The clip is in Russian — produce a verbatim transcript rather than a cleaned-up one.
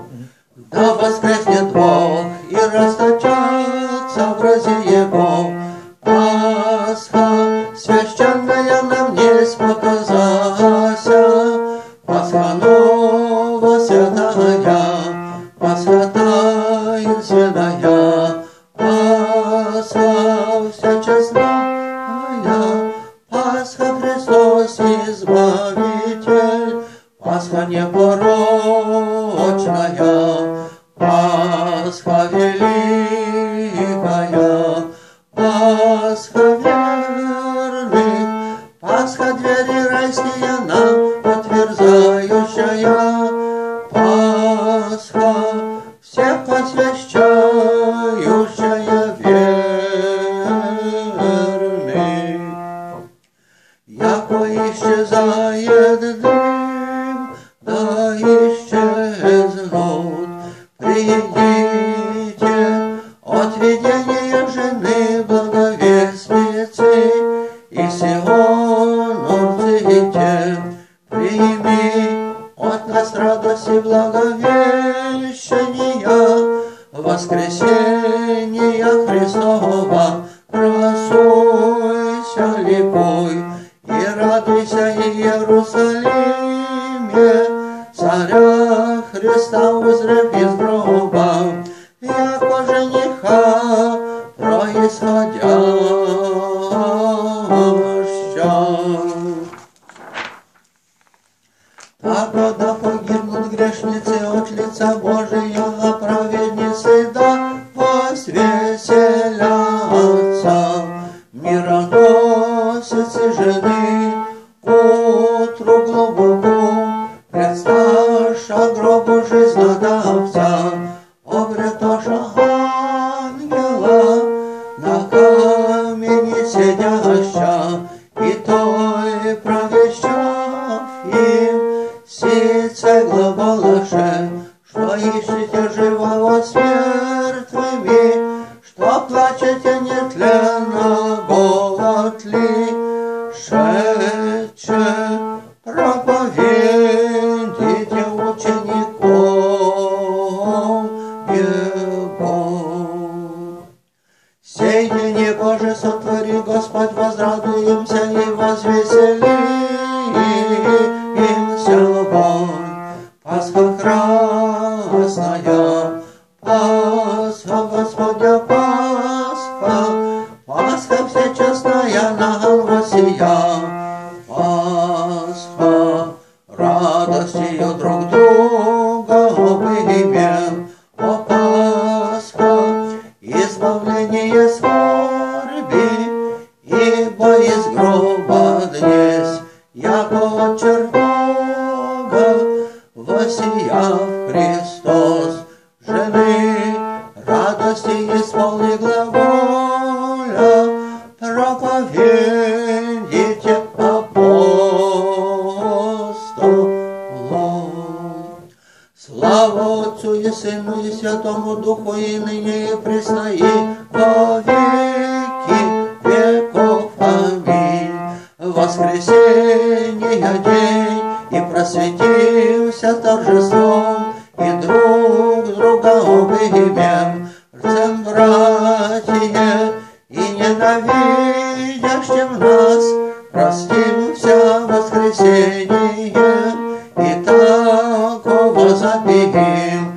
Да воскреснет Бог и расточатся в разе Его. Пасха священная нам несть показася, Пасха нова святая, Пасха таинственная, Пасха вся честная, Пасха Христос Избавитель, Пасха непорочная, Пасха великая, Пасха верных, Пасха двери райские нам отверзающая, Пасха всех посвящающая верных. Яко исчезает дым, да исчезнут. Приедите от видения жены благовестницы, и Сиону взыте. Прими от нас радость и благовещения, воскресения Христова. Красуйся, ликуй, и радуйся, Иерусалиме, Царя Христа узрев из гроба, яко жениха происходяща. Так когда погибнут грешницы от лица Божия, а праведницы да возвеселятся. Мироносицы жены утру глубоко предсташа гробу жизнодавца, обретоша ангела на камени сидяща, и той провещав им сице глаголаше, что ищете живого с мертвыми, что плачете нетленного отли, шедше проповедите учеником Его. Сей день Боже сотвори, Господь, возрадуемся и возвеселимся вон. Пасха красная, Пасха Господня, Пасха, Пасха всечестная нам восия, Пасха радостью друг друга обнимем, о Пасха избавление скорби, ибо из гроба днесь, яко от чертога воссияв Христос, жены радости исполни глаголя, проповедите апостолам. Слава Отцу и Сыну и Святому Духу, и ныне и присно и во веки веков. Аминь. Воскресенье день, и просветимся торжеством, и друг друга обнимем, рцем братья, и ненавидящим нас простимся воскресенье, и такого забим.